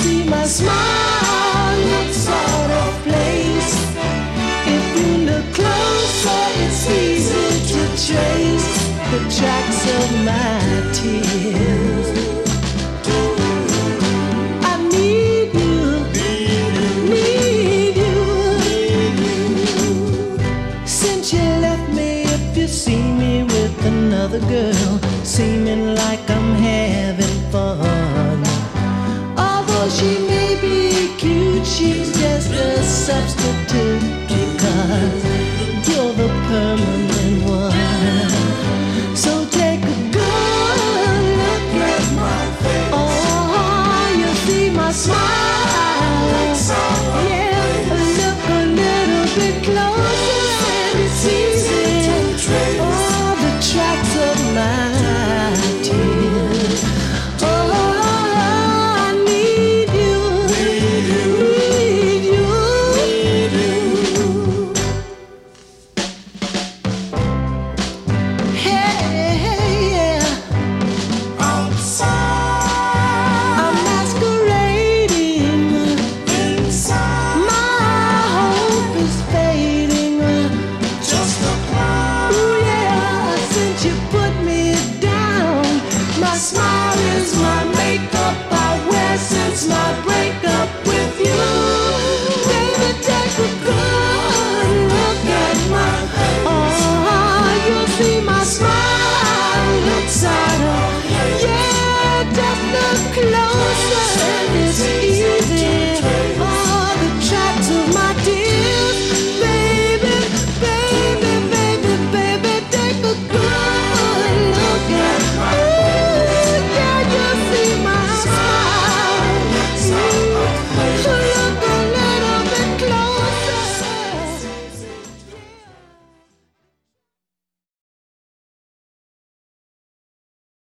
see my smile looks out of place. If you look closer, it's easy to trace the tracks of my tears. I need you, need you. Since you left me, if you see me with another girl, seeming like I'm having fun. Although she may be cute, she's just a substitute, because you're the permanent one. So take a good look at my face. Oh, you see my smile.